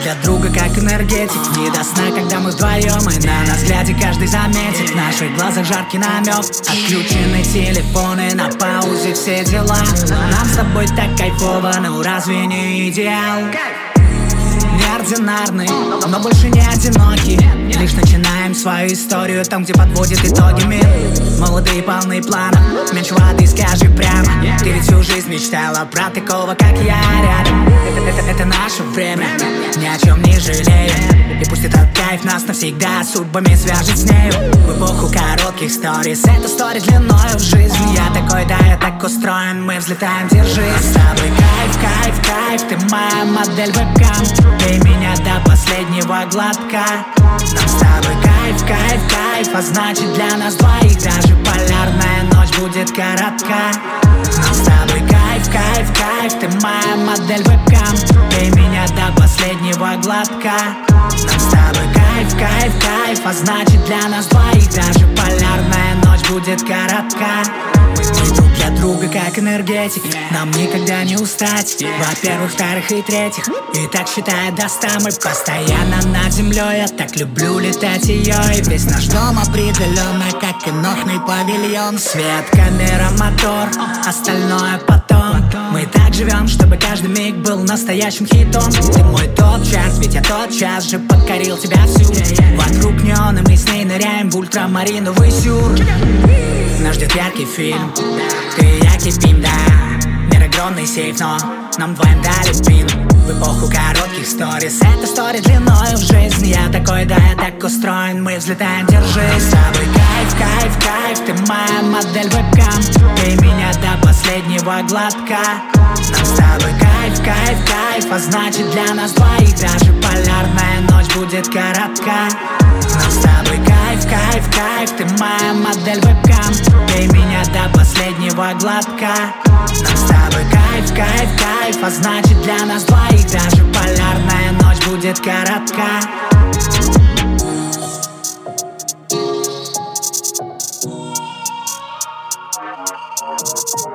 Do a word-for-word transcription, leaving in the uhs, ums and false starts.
для друга как энергетик. Не до сна, когда мы вдвоем, и на нас глядя каждый заметит. В наших глазах жаркий намек, отключены телефоны, на паузе все дела. Нам с тобой так кайфово, ну разве не идеал? Неординарный, но больше не одиноки. Лишь начинаем свою историю там, где подводит итоги мир. Молодые, полные планов, меньше воды, скажи прямо. Ты ведь всю жизнь мечтала про такого, как я, рядом. Это, это, это наше время, ни о чем не жалеем. И пусть этот кайф нас навсегда судьбами свяжет с нею. В эпоху коротких сторис, это стори длиною в жизни. Я такой, да, я так устроен, мы взлетаем, держись. С тобой кайф, кайф, кайф, ты моя модель вебкам. Пей меня до последнего глотка. Нам с тобой кайф, кайф, кайф, а значит для нас двоих даже полярная ночь будет коротка. Нам с тобой кайф, кайф, кайф, ты моя модель вебкам. Пей меня до последнего глотка. Нам с тобой кайф, кайф, кайф, а значит для нас двоих даже полярная ночь будет коротка. Мы друг для друга как энергетик, нам никогда не устать. Во-первых, вторых и третьих, и так считая до ста мы постоянно над землей. Я так люблю летать ее, и весь наш дом определенно как кинохный павильон. Свет, камера, мотор, остальное потом. Мы так живем, чтобы каждый миг был настоящим хитом. Ты мой тот час, ведь я тот час же покорил тебя всю. Вокруг неона мы с ней ныряем в ультрамариновый сюр. Нас ждет яркий фильм, ты и я кипим, да. Мир огромный сейф, но нам двоим дали пин. В эпоху коротких сторис, это стори длиною в жизнь. Я такой, да, я так устроен, мы взлетаем, держись. С тобой кайф, кайф, кайф, ты моя модель вебкам. Пей меня до последнего глотка. Нам с тобой кайф, кайф, кайф, а значит для нас двоих даже полярная ночь будет коротка. Нам с тобой кайф, кайф, кайф, ты моя модель вебкам. Пей меня до последнего глотка. Нам с тобой кайф, кайф, кайф, а значит для нас двоих даже полярная ночь будет коротка. We'll be right back.